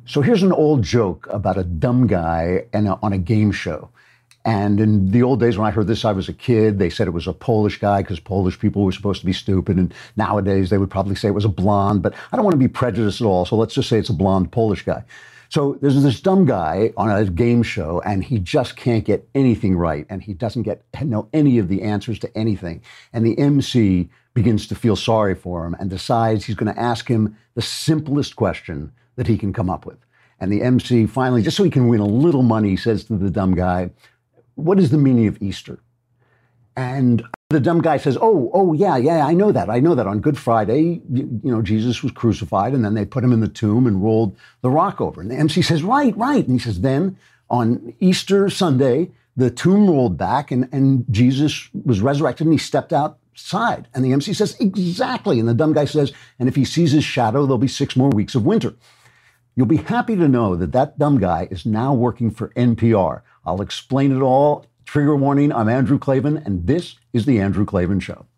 So here's an old joke about a dumb guy on a game show. And in the old days when I heard this, I was a kid. They said it was a Polish guy because Polish people were supposed to be stupid. And nowadays they would probably say it was a blonde, but I don't want to be prejudiced at all. So let's just say it's a blonde Polish guy. So there's this dumb guy on a game show and he just can't get anything right. And he doesn't know any of the answers to anything. And the MC begins to feel sorry for him and decides he's going to ask him the simplest question that he can come up with. And the MC finally, just so he can win a little money, says to the dumb guy, "What is the meaning of Easter?" And the dumb guy says, yeah, I know that. On Good Friday, Jesus was crucified and then they put him in the tomb and rolled the rock over. And the MC says, right. And he says, then on Easter Sunday, the tomb rolled back and Jesus was resurrected and he stepped outside. And the MC says, exactly. And the dumb guy says, and if he sees his shadow, there'll be 6 more weeks of winter. You'll be happy to know that dumb guy is now working for NPR. I'll explain it all. Trigger warning, I'm Andrew Klavan, and this is The Andrew Klavan Show.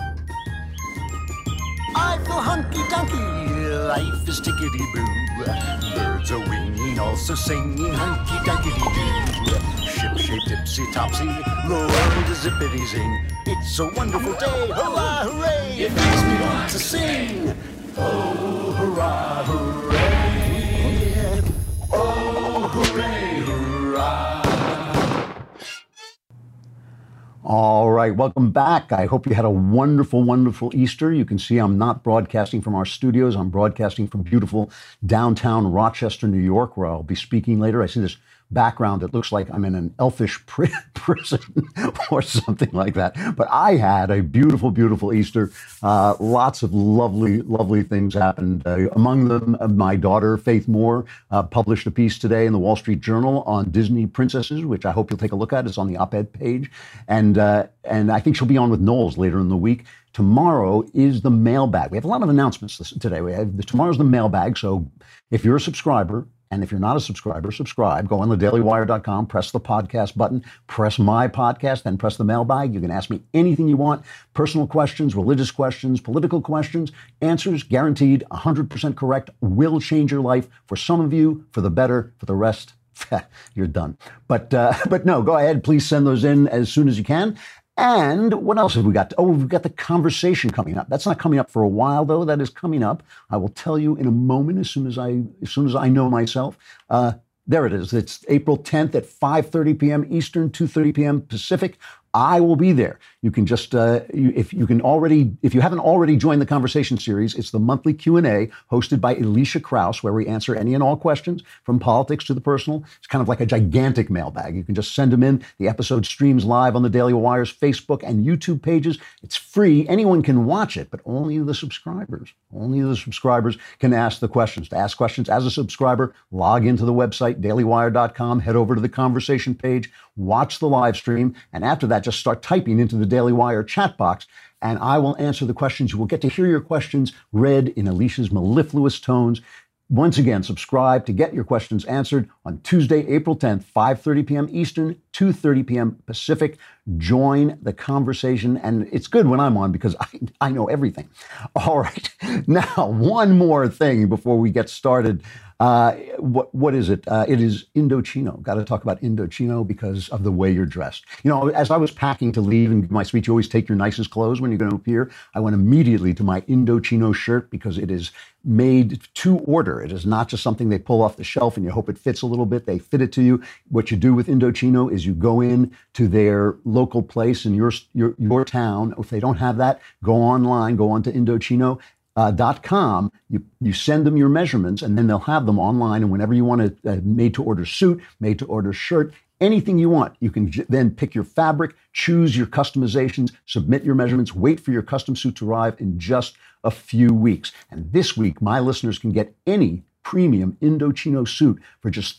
I feel hunky-dunky, life is tickety-boo. Birds are winging, also singing hunky-dunky-doo. Ship-shaped, ipsy-topsy, the world is zippity-zing. It's a wonderful day, hurrah, hooray! It makes me want to sing. Oh, hurrah, hooray! Oh, hooray, hurrah! All right, welcome back. I hope you had a wonderful, wonderful Easter. You can see I'm not broadcasting from our studios. I'm broadcasting from beautiful downtown Rochester, New York, where I'll be speaking later. I see this background that looks like I'm in an elfish prison or something like that. But I had a beautiful, beautiful Easter. Lots of lovely, lovely things happened. Among them, my daughter, Faith Moore, published a piece today in the Wall Street Journal on Disney princesses, which I hope you'll take a look at. It's on the op-ed page. And I think she'll be on with Knowles later in the week. Tomorrow is the mailbag. We have a lot of announcements today. Tomorrow's the mailbag. So if you're a subscriber, and if you're not a subscriber, subscribe. Go on thedailywire.com, press the podcast button, press my podcast, then press the mailbag. You can ask me anything you want. Personal questions, religious questions, political questions. Answers guaranteed, 100% correct, will change your life. For some of you, for the better. For the rest, you're done. But no, go ahead. Please send those in as soon as you can. And what else have we got? Oh, we've got the conversation coming up. That's not coming up for a while, though. That is coming up. I will tell you in a moment as soon as I know myself. There it is. It's April 10th at 5:30 p.m. Eastern, 2:30 p.m. Pacific. I will be there. You can just, if you haven't already joined the conversation series, it's the monthly Q&A hosted by Alicia Krause, where we answer any and all questions from politics to the personal. It's kind of like a gigantic mailbag. You can just send them in. The episode streams live on the Daily Wire's Facebook and YouTube pages. It's free. Anyone can watch it, but only the subscribers. Only the subscribers can ask the questions. To ask questions as a subscriber, log into the website, dailywire.com, head over to the conversation page, watch the live stream, and after that, just start typing into the Daily Wire chat box, and I will answer the questions. You will get to hear your questions read in Alicia's mellifluous tones. Once again, subscribe to get your questions answered on Tuesday, April 10th, 5:30 p.m. Eastern, 2:30 p.m. Pacific. Join the conversation, and it's good when I'm on because I know everything. All right, now one more thing before we get started. What is it? It is Indochino. Got to talk about Indochino because of the way you're dressed. You know, as I was packing to leave and give my speech, you always take your nicest clothes when you're going to appear. I went immediately to my Indochino shirt because it is made to order. It is not just something they pull off the shelf and you hope it fits a little bit. They fit it to you. What you do with Indochino is you go in to their local place in your town. If they don't have that, go online, go on to Indochino.com. You send them your measurements and then they'll have them online. And whenever you want a made-to-order suit, made-to-order shirt, anything you want, you can then pick your fabric, choose your customizations, submit your measurements, wait for your custom suit to arrive in just a few weeks. And this week, my listeners can get any premium Indochino suit for just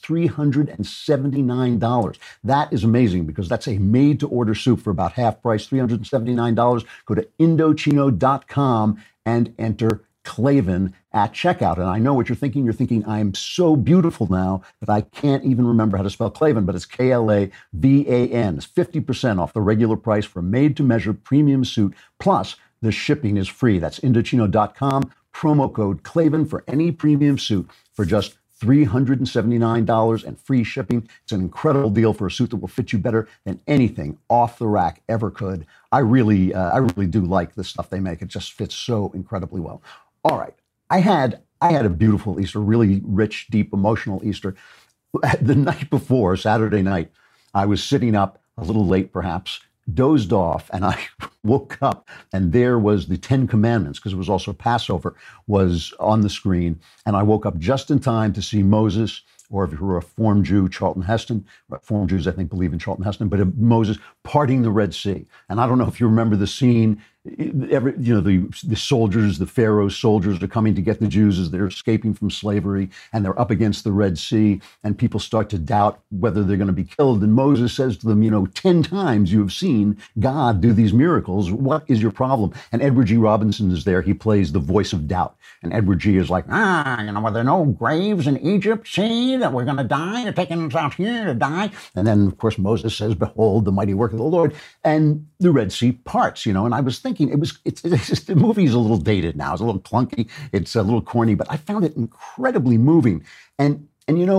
$379. That is amazing because that's a made-to-order suit for about half price, $379. Go to Indochino.com and enter Klavan at checkout. And I know what you're thinking. You're thinking, I'm so beautiful now that I can't even remember how to spell Klavan, but it's Klavan. It's 50% off the regular price for a made-to-measure premium suit. Plus, the shipping is free. That's Indochino.com. Promo code Klavan for any premium suit for just $379 and free shipping. It's an incredible deal for a suit that will fit you better than anything off the rack ever could. I really do like the stuff they make. It just fits so incredibly well. All right, I had a beautiful Easter, really rich, deep, emotional Easter. The night before, Saturday night, I was sitting up a little late, perhaps, dozed off, and I woke up, and there was the Ten Commandments, because it was also Passover, was on the screen, and I woke up just in time to see Moses, or if you were a Reformed Jew, Charlton Heston. Reformed Jews, I think, believe in Charlton Heston, but Moses parting the Red Sea. And I don't know if you remember the scene. The soldiers, the Pharaoh's soldiers are coming to get the Jews as they're escaping from slavery, and they're up against the Red Sea, and people start to doubt whether they're going to be killed. And Moses says to them, 10 times you have seen God do these miracles. What is your problem? And Edward G. Robinson is there. He plays the voice of doubt. And Edward G. is like, were there no graves in Egypt? See, that we're going to die? They're taking us out here to die. And then, of course, Moses says, behold, the mighty work of the Lord. And the Red Sea parts, and I was thinking, it's the movie's a little dated now. It's a little clunky. It's a little corny, but I found it incredibly moving. And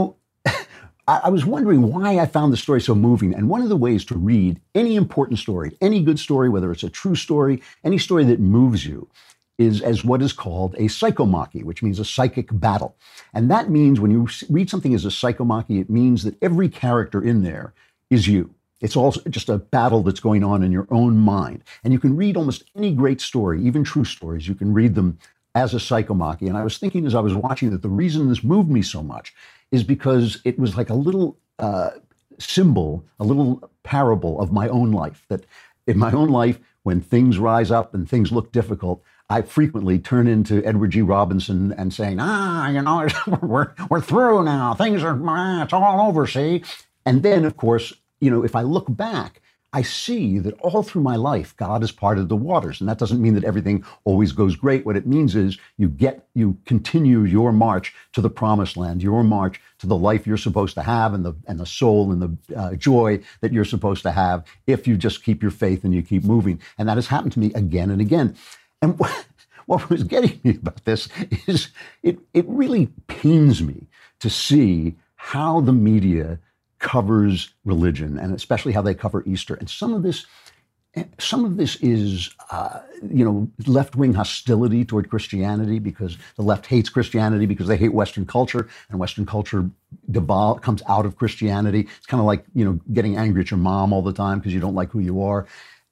I was wondering why I found the story so moving. And one of the ways to read any important story, any good story, whether it's a true story, any story that moves you, is as what is called a psychomachy, which means a psychic battle. And that means when you read something as a psychomachy, it means that every character in there is you. It's also just a battle that's going on in your own mind. And you can read almost any great story, even true stories, you can read them as a psychomachy. And I was thinking as I was watching that the reason this moved me so much is because it was like a little symbol, a little parable of my own life. That in my own life, when things rise up and things look difficult, I frequently turn into Edward G. Robinson and saying, we're through now. Things are, it's all over, see? And then, of course, if I look back, I see that all through my life, God has parted the waters. And that doesn't mean that everything always goes great. What it means is you continue your march to the promised land, your march to the life you're supposed to have and the soul and the joy that you're supposed to have if you just keep your faith and you keep moving. And that has happened to me again and again. And what was getting me about this is it really pains me to see how the media covers religion, and especially how they cover Easter. And some of this is, left-wing hostility toward Christianity, because the left hates Christianity because they hate Western culture, and Western culture comes out of Christianity. It's kind of like, getting angry at your mom all the time because you don't like who you are.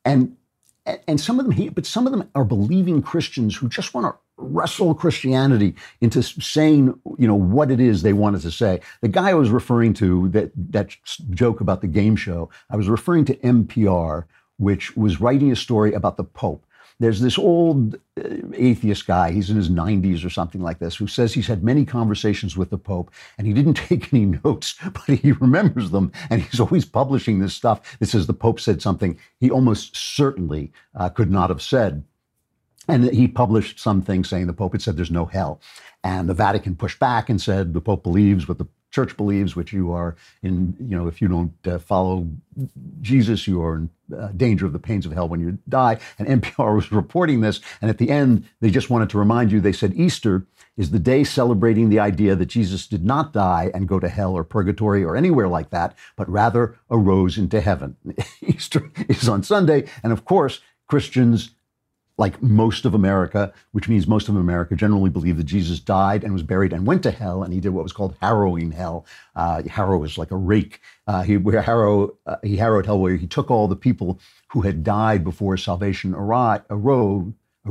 And some of them hate, but some of them are believing Christians who just want to wrestle Christianity into saying, what it is they wanted to say. The guy I was referring to, that joke about the game show, I was referring to NPR, which was writing a story about the Pope. There's this old atheist guy, he's in his 90s or something like this, who says he's had many conversations with the Pope and he didn't take any notes, but he remembers them, and he's always publishing this stuff that says the Pope said something he almost certainly could not have said. And he published something saying the Pope had said there's no hell. And the Vatican pushed back and said the Pope believes what the Church believes, which you are in, if you don't follow Jesus, you are in danger of the pains of hell when you die. And NPR was reporting this. And at the end, they just wanted to remind you, they said Easter is the day celebrating the idea that Jesus did not die and go to hell or purgatory or anywhere like that, but rather arose into heaven. Easter is on Sunday. And of course, Christians, like most of America, which means most of America, generally believe that Jesus died and was buried and went to hell, and he did what was called harrowing hell. Harrow is like a rake. He harrowed hell, where he took all the people who had died before salvation arose,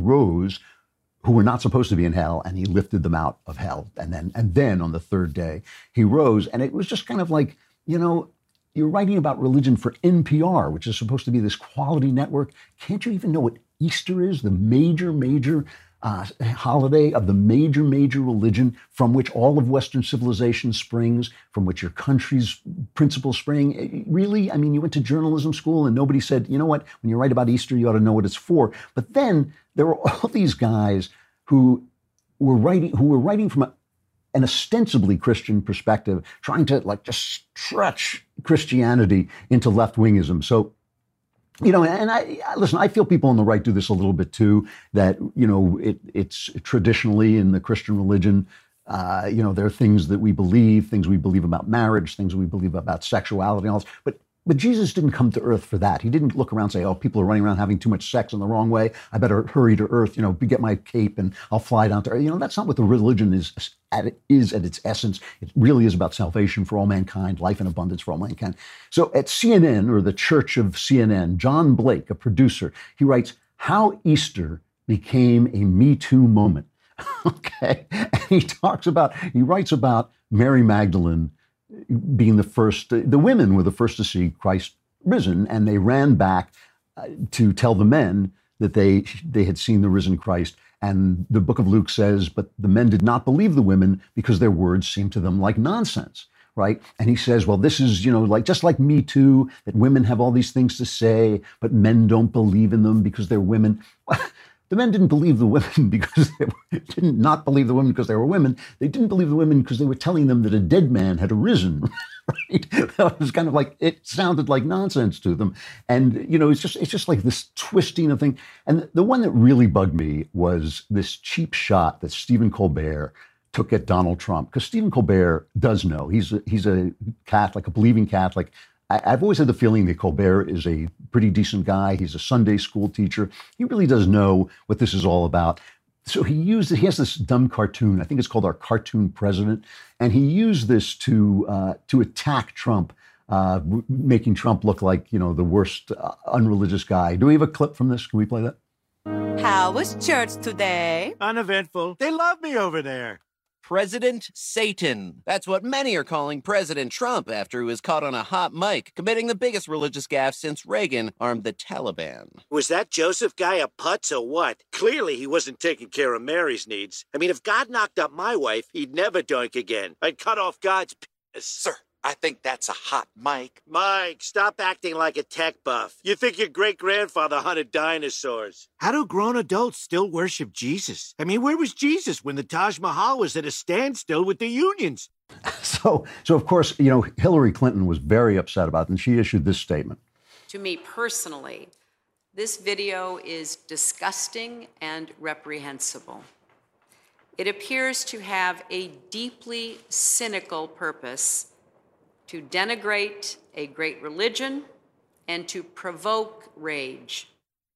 who were not supposed to be in hell, and he lifted them out of hell. And then on the third day, he rose. And it was just kind of like, you're writing about religion for NPR, which is supposed to be this quality network. Can't you even know what Easter is, the major holiday of the major religion from which all of Western civilization springs, from which your country's principles spring? Really? I mean, you went to journalism school and nobody said, you know what, when you write about Easter, you ought to know what it's for. But then there were all these guys who were writing from an ostensibly Christian perspective, trying to just stretch Christianity into left-wingism. So, and I feel people on the right do this a little bit too, that, it's traditionally in the Christian religion, There are things that we believe, things we believe about marriage, things we believe about sexuality, and all this. But Jesus didn't come to earth for that. He didn't look around and say, oh, people are running around having too much sex in the wrong way. I better hurry to earth, get my cape and I'll fly down to earth. That's not what the religion is at its essence. It really is about salvation for all mankind, life in abundance for all mankind. So at CNN, or the Church of CNN, John Blake, a producer, he writes, how Easter became a Me Too moment. Okay. And he writes about Mary Magdalene being the first. The women were the first to see Christ risen, and they ran back to tell the men that they had seen the risen Christ. And the book of Luke says, but the men did not believe the women because their words seemed to them like nonsense. Right. And he says, well, this is, just like Me Too, that women have all these things to say, but men don't believe in them because they're women. The men didn't believe the women because did not believe the women because they were women. They didn't believe the women because they were telling them that a dead man had arisen. Right? That was kind of like, it sounded like nonsense to them. And, it's just like this twisting of thing. And the one that really bugged me was this cheap shot that Stephen Colbert took at Donald Trump, because Stephen Colbert does know. He's a Catholic, a believing Catholic. I've always had the feeling that Colbert is a pretty decent guy. He's a Sunday school teacher. He really does know what this is all about. So he has this dumb cartoon. I think it's called Our Cartoon President. And he used this to attack Trump, making Trump look like, the worst unreligious guy. Do we have a clip from this? Can we play that? How was church today? Uneventful. They love me over there. President Satan. That's what many are calling President Trump after he was caught on a hot mic committing the biggest religious gaffe since Reagan armed the Taliban. Was that Joseph guy a putz or what? Clearly he wasn't taking care of Mary's needs. I mean, if God knocked up my wife, he'd never doink again. I'd cut off God's penis. Sir, I think that's a hot mic. Mike, stop acting like a tech buff. You think your great-grandfather hunted dinosaurs. How do grown adults still worship Jesus? I mean, where was Jesus when the Taj Mahal was at a standstill with the unions? So of course, Hillary Clinton was very upset about it, and she issued this statement. To me personally, this video is disgusting and reprehensible. It appears to have a deeply cynical purpose to denigrate a great religion and to provoke rage.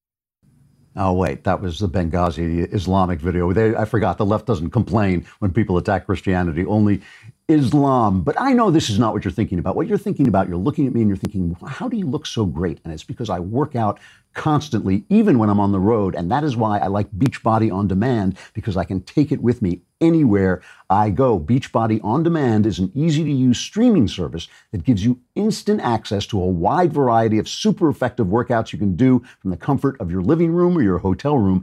Oh, wait, that was the Benghazi Islamic video. I forgot, the left doesn't complain when people attack Christianity, only Islam. But I know this is not what you're thinking about. What you're thinking about, you're looking at me and you're thinking, how do you look so great? And it's because I work out constantly, even when I'm on the road. And that is why I like Beachbody On Demand, because I can take it with me anywhere I go. Beachbody On Demand is an easy-to-use streaming service that gives you instant access to a wide variety of super effective workouts you can do from the comfort of your living room or your hotel room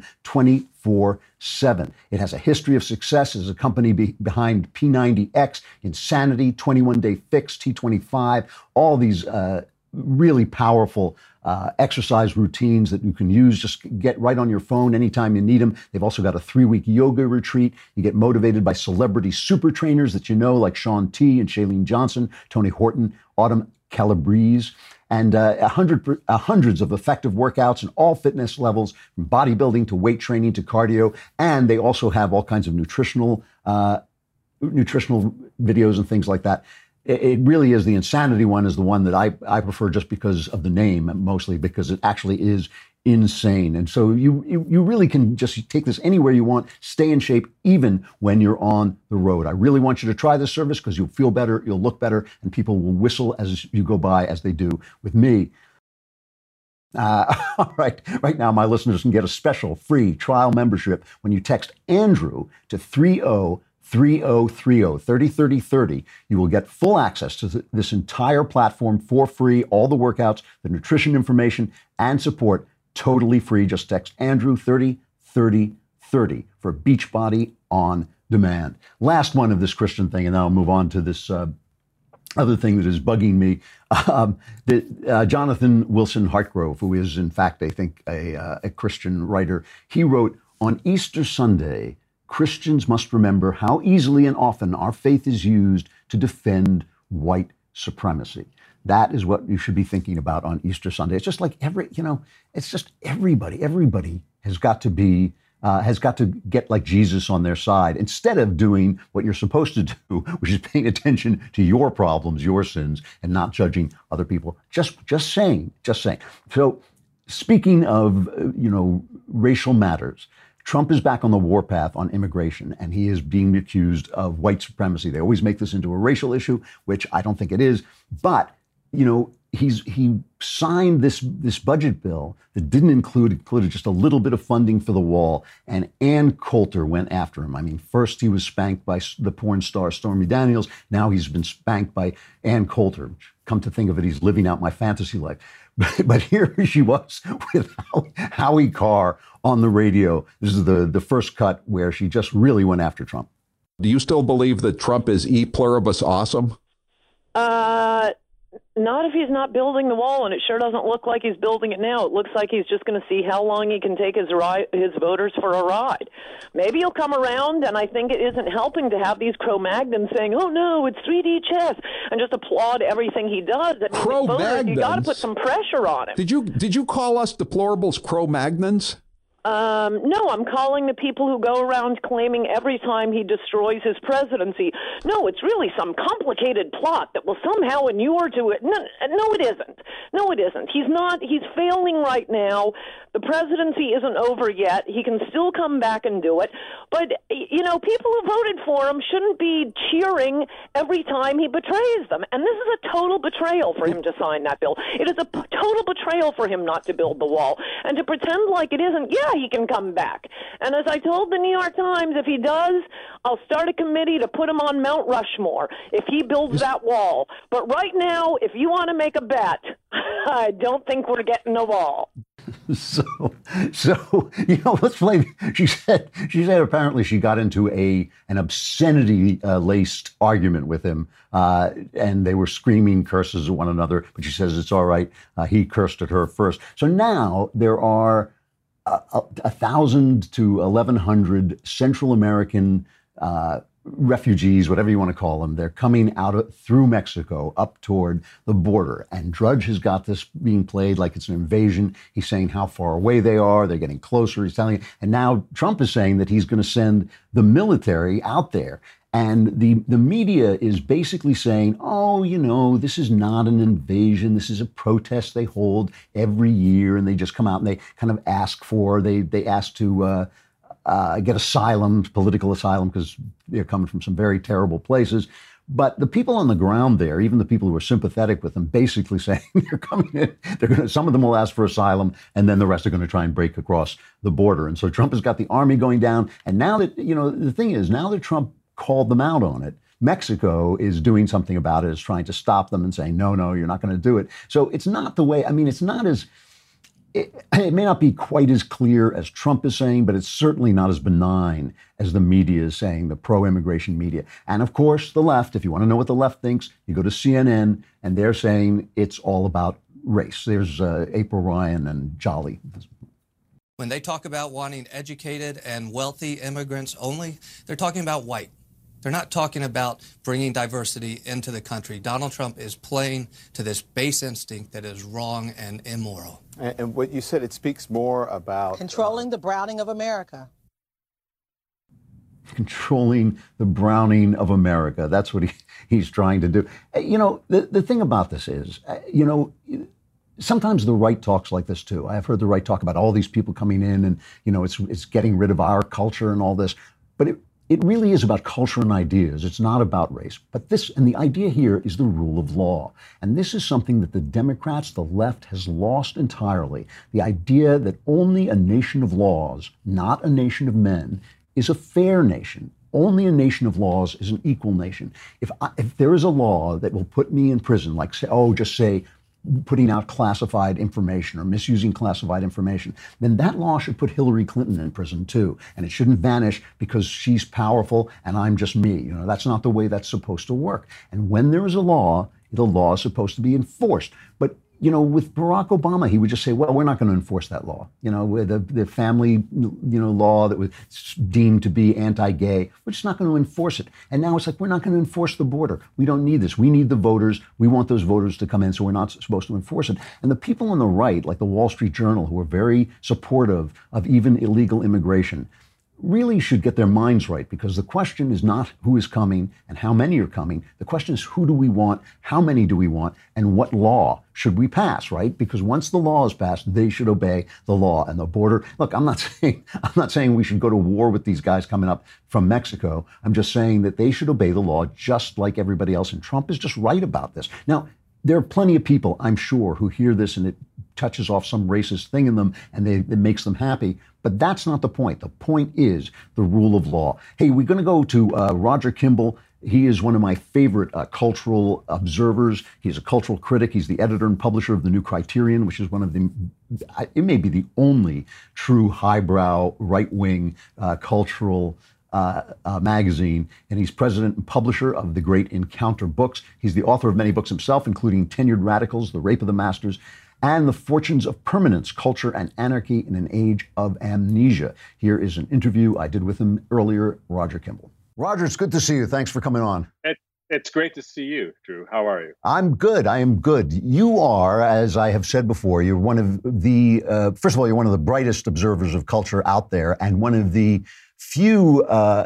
24/7. It has a history of success as a company behind P90X, Insanity, 21 Day Fix, T25, all these really powerful exercise routines that you can use. Just get right on your phone anytime you need them. They've also got a 3-week yoga retreat. You get motivated by celebrity super trainers that you know, like Shaun T and Shailene Johnson, Tony Horton, Autumn Calabrese, and hundreds of effective workouts in all fitness levels, from bodybuilding to weight training to cardio. And they also have all kinds of nutritional videos and things like that. It really is, the Insanity one is the one that I prefer, just because of the name, mostly because it actually is insane. And so you really can just take this anywhere you want, stay in shape, even when you're on the road. I really want you to try this service because you'll feel better, you'll look better, and people will whistle as you go by, as they do with me. All right. Right now, my listeners can get a special free trial membership when you text Andrew to 3030. You will get full access to this entire platform for free, all the workouts, the nutrition information, and support, totally free. Just text Andrew 3030 for Beachbody On Demand. Last one of this Christian thing, and then I'll move on to this other thing that is bugging me. Jonathan Wilson Hartgrove, who is in fact, I think, a Christian writer, he wrote, on Easter Sunday, Christians must remember how easily and often our faith is used to defend white supremacy. That is what you should be thinking about on Easter Sunday. It's just like everybody has got to be has got to get like Jesus on their side instead of doing what you're supposed to do, which is paying attention to your problems, your sins, and not judging other people. Just saying. So speaking of, racial matters, Trump is back on the warpath on immigration, and he is being accused of white supremacy. They always make this into a racial issue, which I don't think it is. But, he signed this budget bill that didn't included just a little bit of funding for the wall, and Ann Coulter went after him. I mean, first he was spanked by the porn star Stormy Daniels. Now he's been spanked by Ann Coulter. Come to think of it, he's living out my fantasy life. But here she was with Howie Carr on the radio. This is the first cut where she just really went after Trump. Do you still believe that Trump is e pluribus awesome? Not if he's not building the wall, and it sure doesn't look like he's building it now. It looks like he's just going to see how long he can take his voters for a ride. Maybe he'll come around, and I think it isn't helping to have these Cro-Magnons saying, "Oh no, it's 3D chess," and just applaud everything he does. I mean, voters, you got to put some pressure on him. Did you call us deplorables Cro-Magnons? No, I'm calling the people who go around claiming every time he destroys his presidency. No, it's really some complicated plot that will somehow inure to it. No, it isn't. No, it isn't. He's failing right now. The presidency isn't over yet. He can still come back and do it. But, people who voted for him shouldn't be cheering every time he betrays them. And this is a total betrayal for him to sign that bill. It is a total betrayal for him not to build the wall. And to pretend like it isn't, he can come back. And as I told the New York Times, if he does, I'll start a committee to put him on Mount Rushmore if he builds that wall. But right now, if you want to make a bet, I don't think we're getting a wall. So let's play. She said apparently she got into an obscenity laced argument with him, and they were screaming curses at one another. But she says it's all right. He cursed at her first. So now there are 1,000 to 1,100 Central American refugees, whatever you want to call them. They're coming out through Mexico up toward the border. And Drudge has got this being played like it's an invasion. He's saying how far away they are. They're getting closer. He's telling it. And now Trump is saying that he's going to send the military out there. And the media is basically saying, this is not an invasion. This is a protest they hold every year. And they just come out and they kind of ask to get asylum, political asylum, because they're coming from some very terrible places. But the people on the ground there, even the people who are sympathetic with them, basically saying they're coming in. Some of them will ask for asylum, and then the rest are going to try and break across the border. And so Trump has got the army going down. And now that, the thing is, now that Trump called them out on it, Mexico is doing something about it, is trying to stop them and saying, no, you're not going to do it. So it's not the way, it's not as, it may not be quite as clear as Trump is saying, but it's certainly not as benign as the media is saying, the pro-immigration media. And of course, the left, if you want to know what the left thinks, you go to CNN and they're saying it's all about race. There's April Ryan and Jolly. When they talk about wanting educated and wealthy immigrants only, they're talking about white. They're not talking about bringing diversity into the country. Donald Trump is playing to this base instinct that is wrong and immoral. And what you said, it speaks more about controlling the browning of America. Controlling the browning of America. That's what he's trying to do. The thing about this is, sometimes the right talks like this too. I've heard the right talk about all these people coming in and, it's getting rid of our culture and all this. But it really is about culture and ideas. It's not about race. But the idea here is the rule of law. And this is something that the Democrats, the left, has lost entirely. The idea that only a nation of laws, not a nation of men, is a fair nation. Only a nation of laws is an equal nation. If there is a law that will put me in prison, like just say putting out classified information or misusing classified information, then that law should put Hillary Clinton in prison too. And it shouldn't vanish because she's powerful and I'm just me. That's not the way that's supposed to work. And when there is a law, the law is supposed to be enforced. But with Barack Obama, he would just say, well, we're not going to enforce that law. With the family, law that was deemed to be anti-gay, we're just not going to enforce it. And now it's like, we're not going to enforce the border. We don't need this. We need the voters. We want those voters to come in, so we're not supposed to enforce it. And the people on the right, like the Wall Street Journal, who are very supportive of even illegal immigration, really should get their minds right, because the question is not who is coming and how many are coming. The question is, who do we want, how many do we want, and what law should we pass, right? Because once the law is passed, they should obey the law. And the border, look, I'm not saying we should go to war with these guys coming up from Mexico. I'm just saying that they should obey the law just like everybody else. And Trump is just right about this. Now, there are plenty of people, I'm sure, who hear this and it touches off some racist thing in them and it makes them happy. But that's not the point. The point is the rule of law. Hey, we're going to go to Roger Kimball. He is one of my favorite cultural observers. He's a cultural critic. He's the editor and publisher of The New Criterion, which is one of the, it may be the only true highbrow, right-wing cultural magazine, and he's president and publisher of the Great Encounter books. He's the author of many books himself, including Tenured Radicals, The Rape of the Masters, and The Fortunes of Permanence, Culture and Anarchy in an Age of Amnesia. Here is an interview I did with him earlier, Roger Kimball. Roger, it's good to see you. Thanks for coming on. It's great to see you, Drew. How are you? I'm good. I am good. You are, as I have said before, you're one of the, first of all, you're one of the brightest observers of culture out there, and one of the few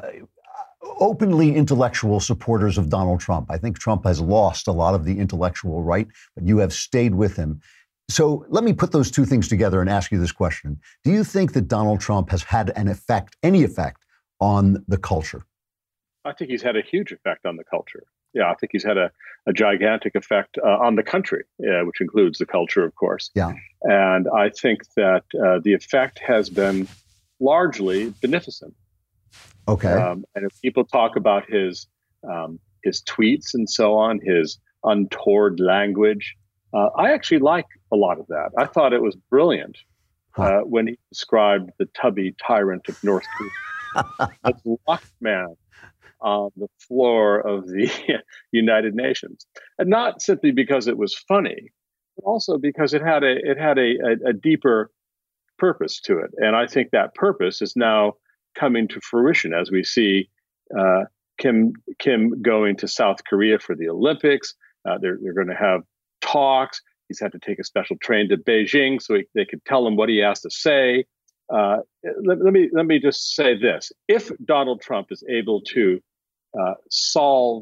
openly intellectual supporters of Donald Trump. I think Trump has lost a lot of the intellectual right, but you have stayed with him. So let me put those two things together and ask you this question. Do you think that Donald Trump has had any effect on the culture? I think he's had a huge effect on the culture. Yeah, I think he's had a gigantic effect on the country, which includes the culture, of course. Yeah. And I think that the effect has been largely beneficent. Okay. And if people talk about his tweets and so on, his untoward language, I actually like a lot of that. I thought it was brilliant when he described the tubby tyrant of North Korea as locked man on the floor of the United Nations, and not simply because it was funny, but also because it had a deeper purpose to it. And I think that purpose is now coming to fruition as we see Kim going to South Korea for the Olympics. They're going to have talks. He's had to take a special train to Beijing so they could tell him what he has to say. Let me just say this: if Donald Trump is able to solve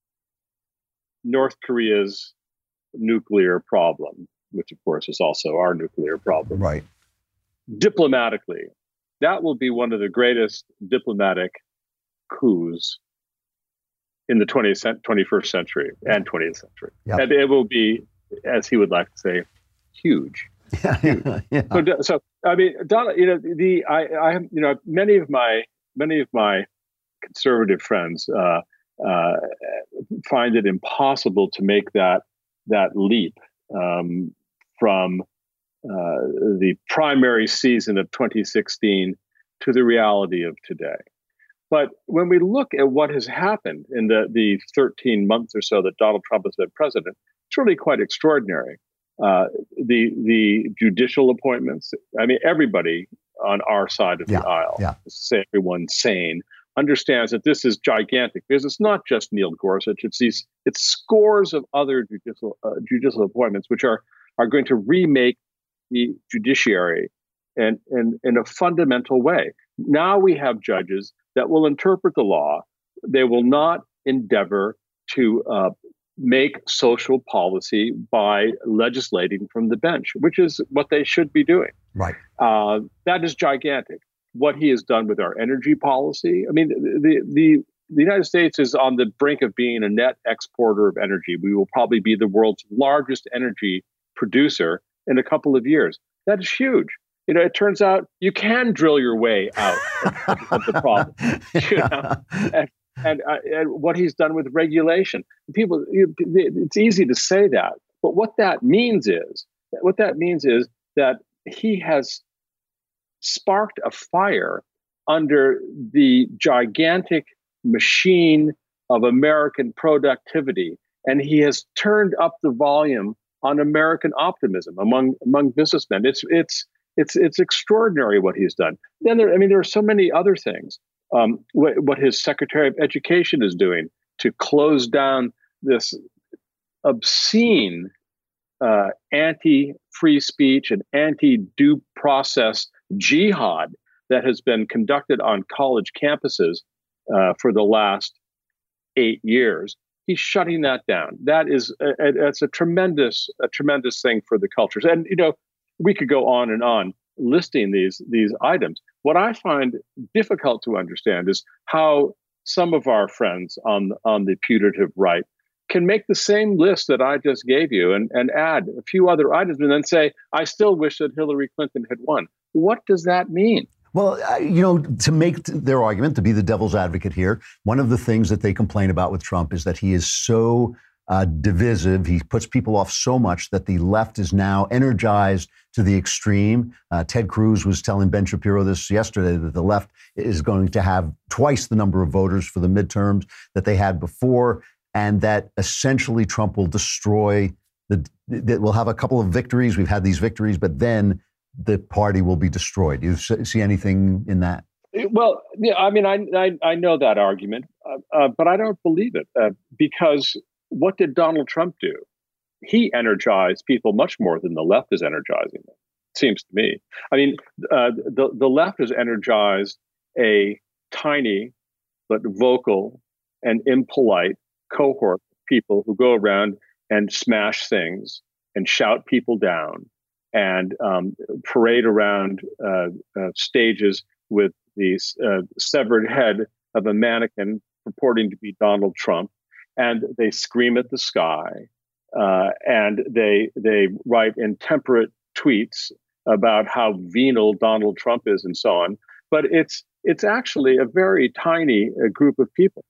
North Korea's nuclear problem, which of course is also our nuclear problem, right, diplomatically, that will be one of the greatest diplomatic coups in the 21st century and 20th century. Yep. And it will be, as he would like to say, huge. Huge. Yeah. So I mean, Donald, many of my conservative friends find it impossible to make that leap from the primary season of 2016 to the reality of today. But when we look at what has happened in the 13 months or so that Donald Trump has been president, it's really quite extraordinary. The judicial appointments, I mean, everybody on our side of the aisle, to say everyone's sane, understands that this is gigantic, because it's not just Neil Gorsuch, it's scores of other judicial appointments which are going to remake the judiciary in a fundamental way. Now we have judges that will interpret the law. They will not endeavor to make social policy by legislating from the bench, which is what they should be doing. Right. That is gigantic. What he has done with our energy policy. I mean, the United States is on the brink of being a net exporter of energy. We will probably be the world's largest energy producer in a couple of years. That is huge. It turns out you can drill your way out of the problem. And what he's done with regulation. People, it's easy to say that, but what that means is that he has sparked a fire under the gigantic machine of American productivity, and he has turned up the volume on American optimism among businessmen. It's extraordinary what he's done. Then there are so many other things. What his Secretary of Education is doing to close down this obscene anti-free speech and anti-due process jihad that has been conducted on college campuses for the last 8 years. He's shutting that down. That's a tremendous thing for the cultures. And we could go on and on listing these items. What I find difficult to understand is how some of our friends on the putative right can make the same list that I just gave you and add a few other items and then say, I still wish that Hillary Clinton had won. What does that mean? Well, to make their argument, to be the devil's advocate here, one of the things that they complain about with Trump is that he is so divisive. He puts people off so much that the left is now energized to the extreme. Ted Cruz was telling Ben Shapiro this yesterday that the left is going to have twice the number of voters for the midterms that they had before, and that essentially Trump will destroy that we'll have a couple of victories. We've had these victories, but then the party will be destroyed. Do you see anything in that? Well, yeah, I mean, I know that argument, but I don't believe it because what did Donald Trump do? He energized people much more than the left is energizing them, it seems to me. I mean, the left has energized a tiny but vocal and impolite cohort of people who go around and smash things and shout people down and parade around stages with the severed head of a mannequin purporting to be Donald Trump. And they scream at the sky, and they write intemperate tweets about how venal Donald Trump is and so on. But it's actually a very tiny group of people,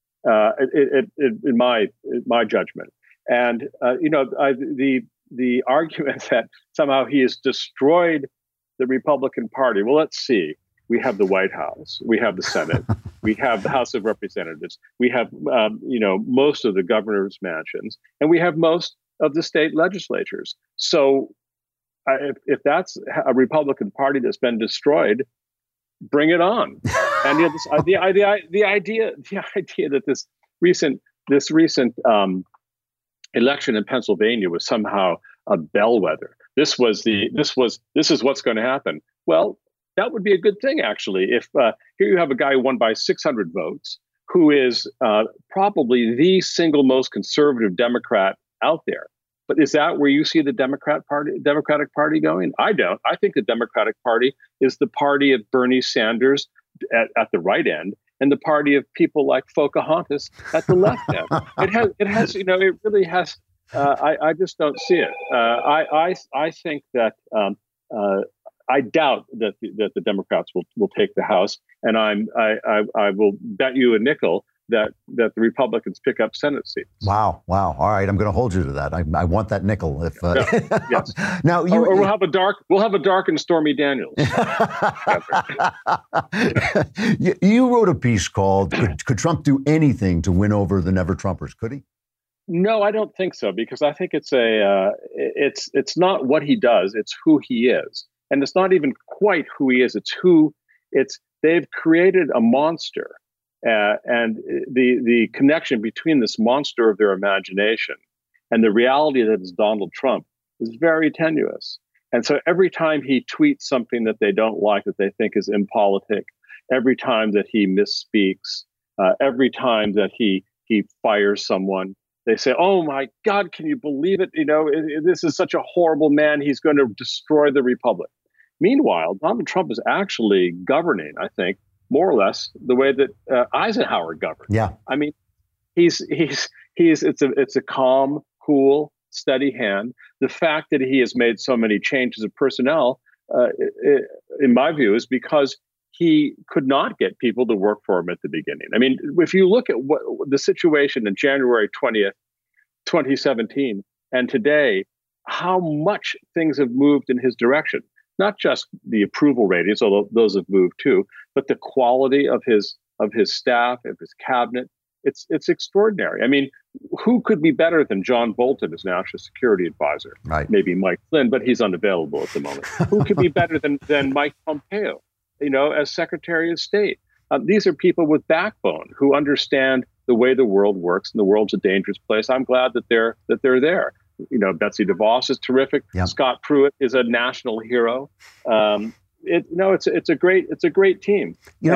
in my judgment. And the argument that somehow he has destroyed the Republican Party. Well, let's see. We have the White House. We have the Senate. We have the House of Representatives. We have, most of the governor's mansions, and we have most of the state legislatures. So, if that's a Republican Party that's been destroyed, bring it on. And the idea that this recent election in Pennsylvania was somehow a bellwether. This is what's going to happen. Well, that would be a good thing, actually. If here you have a guy who won by 600 votes, who is probably the single most conservative Democrat out there. But is that where you see the Democratic Party going? I don't. I think the Democratic Party is the party of Bernie Sanders at the right end, and the party of people like Pocahontas at the left end. It really has. I just don't see it. I think that. I doubt that the Democrats will take the House, and I will bet you a nickel that the Republicans pick up Senate seats. Wow! All right, I'm going to hold you to that. I want that nickel. If yes. Now or we'll have a dark and Stormy Daniels. You wrote a piece called "Could Trump do anything to win over the Never Trumpers?" Could he? No, I don't think so, because I think it's it's not what he does; it's who he is. And it's not even quite who he is. They've created a monster, and the connection between this monster of their imagination and the reality that is Donald Trump is very tenuous. And so every time he tweets something that they don't like, that they think is impolitic, every time that he misspeaks, every time that he fires someone, they say, "Oh my God, can you believe it? This is such a horrible man. He's going to destroy the republic." Meanwhile, Donald Trump is actually governing, I think, more or less the way that Eisenhower governed. Yeah, I mean, it's a calm, cool, steady hand. The fact that he has made so many changes of personnel, in my view, is because he could not get people to work for him at the beginning. I mean, if you look at what the situation in January 20th, 2017, and today, how much things have moved in his direction. Not just the approval ratings, although those have moved too, but the quality of his staff, of his cabinet, It's extraordinary. I mean, who could be better than John Bolton as National Security Advisor? Right. Maybe Mike Flynn, but he's unavailable at the moment. Who could be better than Mike Pompeo, as Secretary of State? These are people with backbone who understand the way the world works, and the world's a dangerous place. I'm glad that they're there. Betsy DeVos is terrific. Yeah. Scott Pruitt is a national hero. It's a great team. You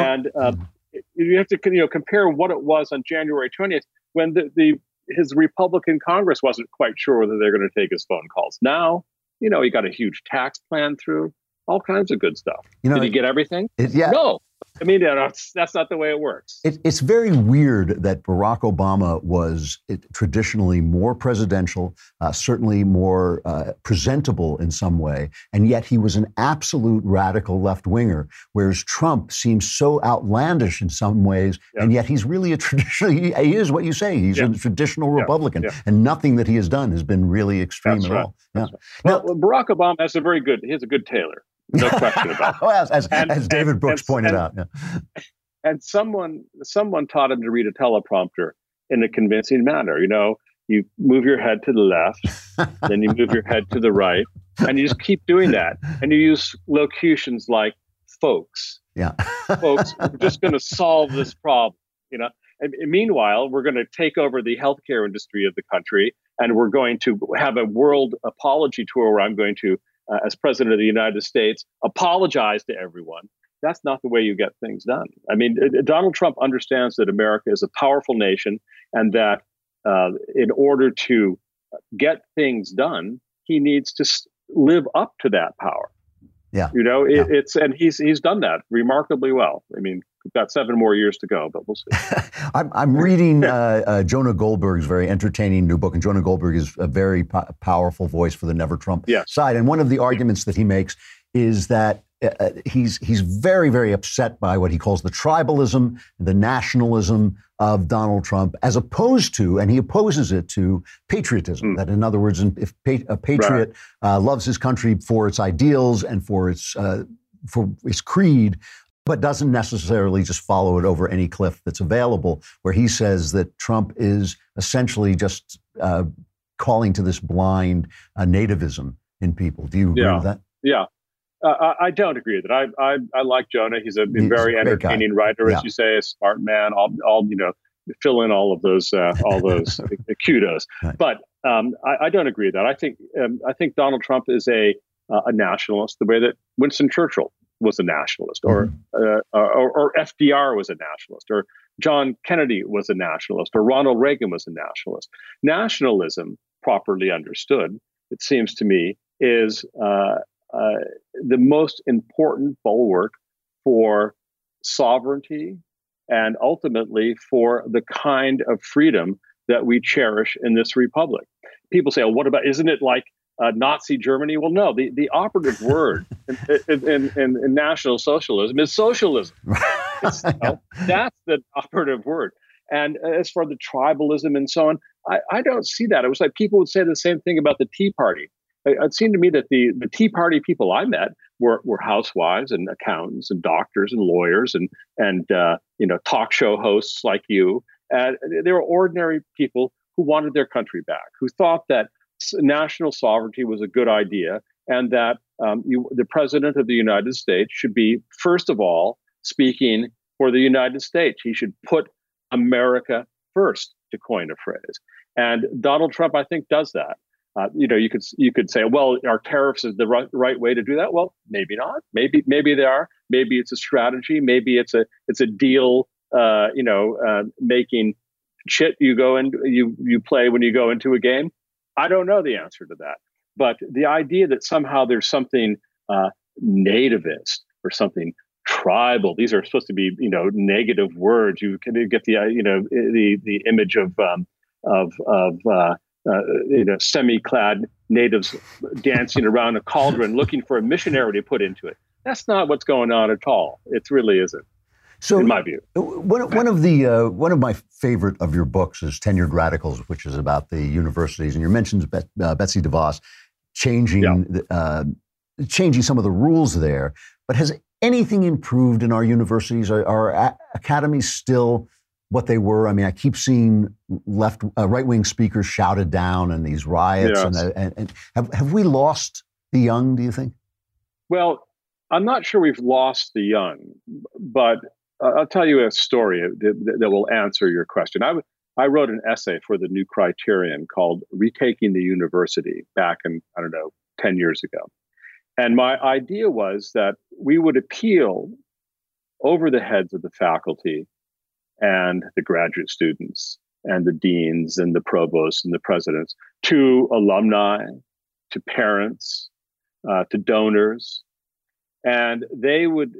have to compare what it was on January 20th when his Republican Congress wasn't quite sure whether they're going to take his phone calls. Now, he got a huge tax plan through, all kinds of good stuff. Did he get everything? No. I mean, that's not the way it works. It's very weird that Barack Obama was traditionally more presidential, certainly more presentable in some way, and yet he was an absolute radical left-winger, whereas Trump seems so outlandish in some ways, and yet he's really he is what you say. He's a traditional Republican, and nothing that he has done has been really extreme at all. Right. Now, Barack Obama has a good tailor. No question about it. Well, as David Brooks pointed out. Yeah. And someone taught him to read a teleprompter in a convincing manner. You move your head to the left, then you move your head to the right, and you just keep doing that. And you use locutions like folks. Yeah. Folks, we're just going to solve this problem. And meanwhile, we're going to take over the healthcare industry of the country, and we're going to have a world apology tour where I'm going to, as president of the United States, apologize to everyone. That's not the way you get things done. I mean, Donald Trump understands that America is a powerful nation, and that in order to get things done, he needs to live up to that power. Yeah. And he's done that remarkably well. I mean, we've got 7 more years to go, but we'll see. I'm reading Jonah Goldberg's very entertaining new book, and Jonah Goldberg is a very powerful voice for the Never Trump side. And one of the arguments that he makes is that he's very, very upset by what he calls the tribalism, the nationalism of Donald Trump, as opposed to, and he opposes it to, patriotism. That, in other words, if a patriot loves his country for its ideals and for its creed, but doesn't necessarily just follow it over any cliff that's available, where he says that Trump is essentially just calling to this blind nativism in people. Do you agree with that? Yeah. I don't agree with it. I like Jonah. He's a very entertaining writer, as you say, a smart man. I'll fill in all those kudos. Right. But I don't agree with that. I think Donald Trump is a nationalist, the way that Winston Churchill was a nationalist, or FDR was a nationalist, or John Kennedy was a nationalist, or Ronald Reagan was a nationalist. Nationalism, properly understood, it seems to me, is the most important bulwark for sovereignty and ultimately for the kind of freedom that we cherish in this republic. People say, "Oh, what about? Isn't it like Nazi Germany?" Well, no. The operative word in National Socialism is socialism. That's the operative word. And as for the tribalism and so on, I don't see that. It was like people would say the same thing about the Tea Party. It seemed to me that the Tea Party people I met were housewives and accountants and doctors and lawyers and talk show hosts like you. They were ordinary people who wanted their country back, who thought that national sovereignty was a good idea, and that the president of the United States should be, first of all, speaking for the United States. He should put America first, to coin a phrase. And Donald Trump, I think, does that. You could say, well, are tariffs the right way to do that? Well, maybe not. Maybe they are. Maybe it's a strategy. Maybe it's a deal. Making chit you go and you play when you go into a game. I don't know the answer to that. But the idea that somehow there's something nativist or something tribal, these are supposed to be negative words. You can get the image of semi-clad natives dancing around a cauldron looking for a missionary to put into it. That's not what's going on at all. It really isn't. So, in my view, one of my favorite of your books is Tenured Radicals, which is about the universities, and you mentioned Betsy DeVos changing some of the rules there. But has anything improved in our universities? Are academies still what they were? I mean, I keep seeing right-wing speakers shouted down and these riots. Yes. And have we lost the young, do you think? Well, I'm not sure we've lost the young, but I'll tell you a story that will answer your question. I wrote an essay for the New Criterion called Retaking the University back in, 10 years ago. And my idea was that we would appeal over the heads of the faculty and the graduate students and the deans and the provosts and the presidents to alumni, to parents, to donors. And they would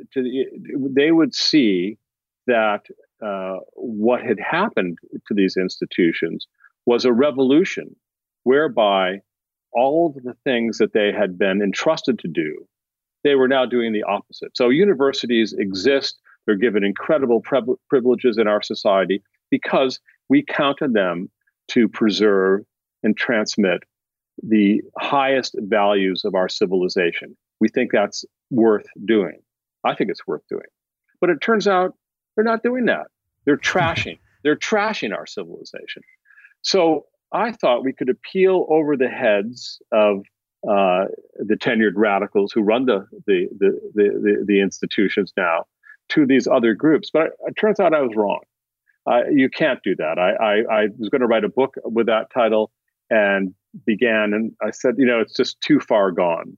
see that what had happened to these institutions was a revolution whereby all of the things that they had been entrusted to do, they were now doing the opposite. So universities exist. They're given incredible privileges in our society because we counted them to preserve and transmit the highest values of our civilization. We think that's worth doing. I think it's worth doing. But it turns out they're not doing that. They're trashing. They're trashing our civilization. So I thought we could appeal over the heads of the tenured radicals who run the institutions now to these other groups. But it turns out I was wrong. You can't do that. I was going to write a book with that title and I said, it's just too far gone.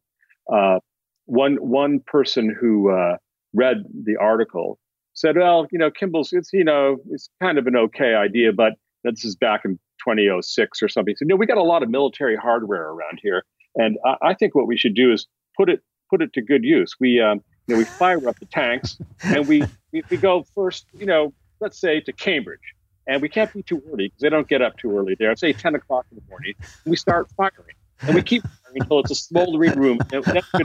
One person who read the article said, well, Kimball's, it's kind of an okay idea, but this is back in 2006 or something. So, we got a lot of military hardware around here. And I think what we should do is put it to good use. We fire up the tanks and we go first, let's say to Cambridge. And we can't be too early because they don't get up too early there. I'd say 10 o'clock in the morning. And we start firing. And we keep firing until it's a smoldering room. And that's good.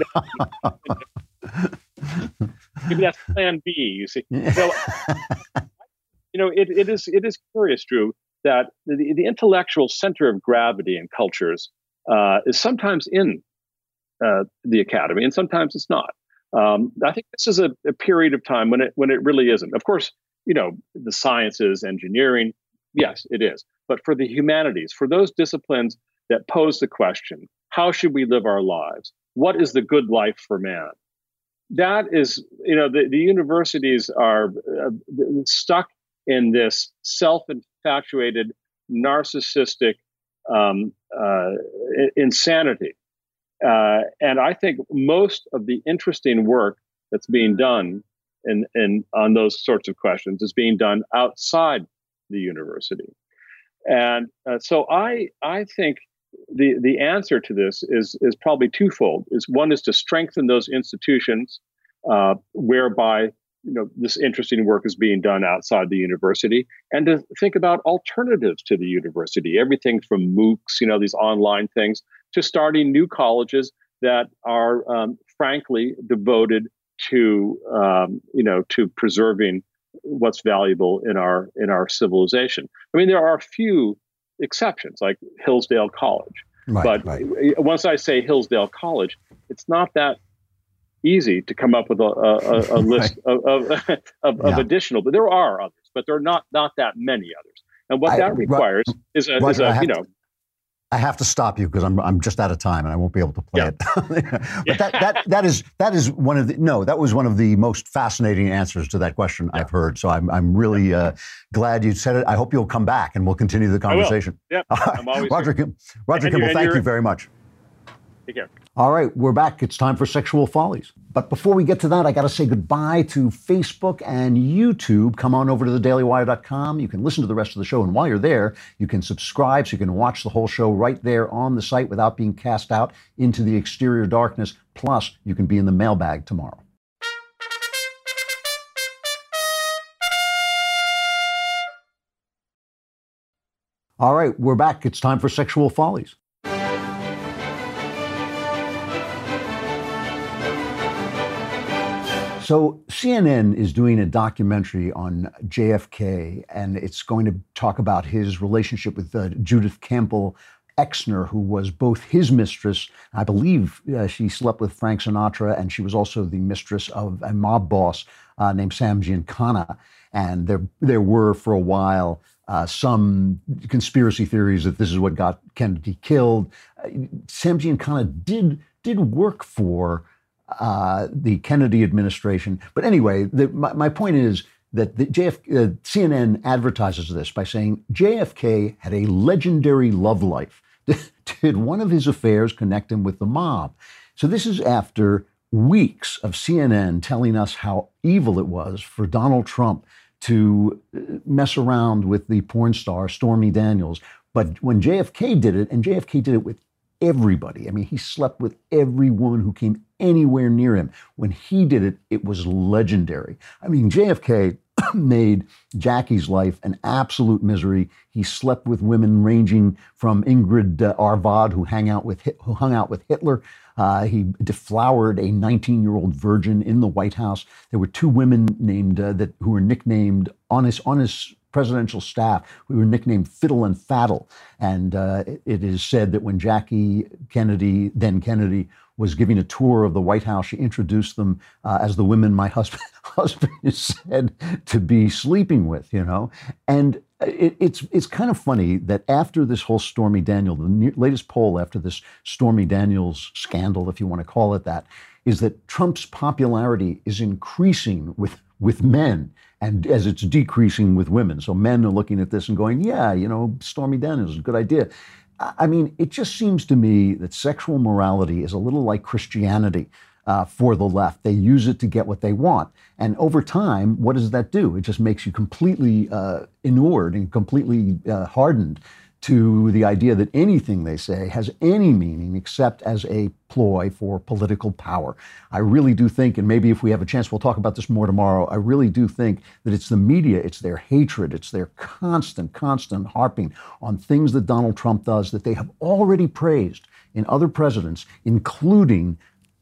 Maybe that's plan B, you see. So, it is curious, Drew, that the intellectual center of gravity in cultures is sometimes in the academy and sometimes it's not. I think this is a period of time when it really isn't. Of course, the sciences, engineering, yes, it is. But for the humanities, for those disciplines that pose the question, how should we live our lives? What is the good life for man? That is, the universities are stuck in this self-infatuated, narcissistic insanity. And I think most of the interesting work that's being done on those sorts of questions is being done outside the university. And so I think the answer to this is probably twofold. One is to strengthen those institutions whereby this interesting work is being done outside the university, and to think about alternatives to the university. Everything from MOOCs, these online things, to starting new colleges that are frankly devoted to to preserving what's valuable in our civilization. I mean, there are a few exceptions, like Hillsdale College. But once I say Hillsdale College, it's not that easy to come up with a list of additional. But there are others, but there are not that many others. And what that requires is I have to stop you because I'm just out of time and I won't be able to play it. But that is one of that was one of the most fascinating answers to that question I've heard. So I'm really glad you said it. I hope you'll come back and we'll continue the conversation. Yeah, I'm always Roger Kimball, thank you very much. Take care. All right, we're back. It's time for Sexual Follies. But before we get to that, I got to say goodbye to Facebook and YouTube. Come on over to thedailywire.com. You can listen to the rest of the show. And while you're there, you can subscribe so you can watch the whole show right there on the site without being cast out into the exterior darkness. Plus, you can be in the mailbag tomorrow. All right, we're back. It's time for Sexual Follies. So CNN is doing a documentary on JFK, and it's going to talk about his relationship with Judith Campbell Exner, who was both his mistress, I believe she slept with Frank Sinatra, and she was also the mistress of a mob boss named Sam Giancana. And there were, for a while, some conspiracy theories that this is what got Kennedy killed. Sam Giancana did work for the Kennedy administration. But anyway, my point is that CNN advertises this by saying JFK had a legendary love life. Did one of his affairs connect him with the mob? So this is after weeks of CNN telling us how evil it was for Donald Trump to mess around with the porn star Stormy Daniels. But when JFK did it, and JFK did it with everybody. I mean, he slept with everyone who came anywhere near him. When he did it, it was legendary. I mean, JFK made Jackie's life an absolute misery. He slept with women ranging from Ingrid Arvad, who hung out with Hitler. He deflowered a 19-year-old virgin in the White House. There were two women named who were nicknamed on his presidential staff, who were nicknamed Fiddle and Faddle. And it is said that when Jackie Kennedy, then Kennedy, was giving a tour of the White House, she introduced them as the women my husband is said to be sleeping with, you know. And it's kind of funny that after this whole Stormy Daniels, the latest poll after this Stormy Daniels scandal, if you want to call it that, is that Trump's popularity is increasing with men, and as it's decreasing with women. So men are looking at this and going, yeah, you know, Stormy Daniels is a good idea. I mean, it just seems to me that sexual morality is a little like Christianity for the left. They use it to get what they want. And over time, what does that do? It just makes you completely inured and completely hardened to the idea that anything they say has any meaning except as a ploy for political power. I really do think, and maybe if we have a chance, we'll talk about this more tomorrow, I really do think that it's the media, it's their hatred, it's their constant harping on things that Donald Trump does that they have already praised in other presidents, including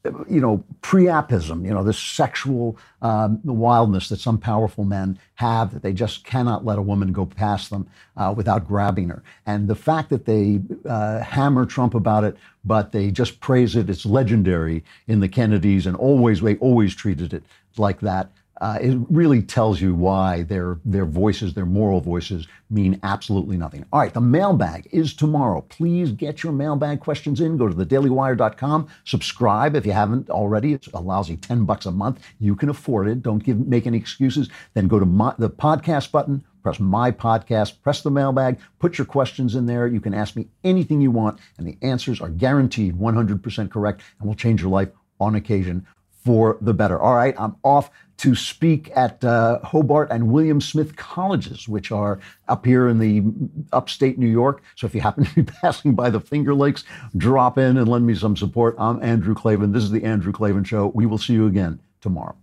priapism, this sexual wildness that some powerful men have, that they just cannot let a woman go past them without grabbing her. And the fact that they hammer Trump about it, but they just praise it, it's legendary in the Kennedys, and they always treated it like that. It really tells you why their voices, their moral voices, mean absolutely nothing. All right, the mailbag is tomorrow. Please get your mailbag questions in. Go to thedailywire.com. Subscribe if you haven't already. It's a lousy $10 a month. You can afford it. Don't make any excuses. Then go to the podcast button. Press My Podcast, press the mailbag, put your questions in there. You can ask me anything you want, and the answers are guaranteed 100% correct and will change your life on occasion for the better. All right, I'm off to speak at Hobart and William Smith colleges, which are up here in the upstate New York. So if you happen to be passing by the Finger Lakes, drop in and lend me some support. I'm Andrew Klavan. This is the Andrew Klavan Show. We will see you again tomorrow.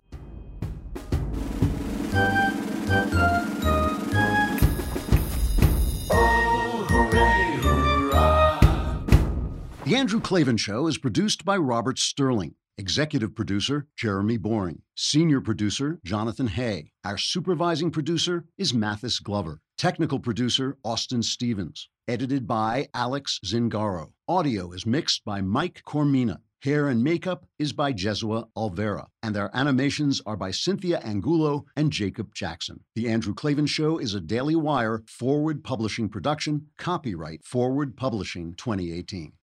The Andrew Klavan Show is produced by Robert Sterling. Executive producer, Jeremy Boring. Senior producer, Jonathan Hay. Our supervising producer is Mathis Glover. Technical producer, Austin Stevens. Edited by Alex Zingaro. Audio is mixed by Mike Cormina. Hair and makeup is by Jesua Alvera. And our animations are by Cynthia Angulo and Jacob Jackson. The Andrew Klavan Show is a Daily Wire Forward Publishing production. Copyright Forward Publishing 2018.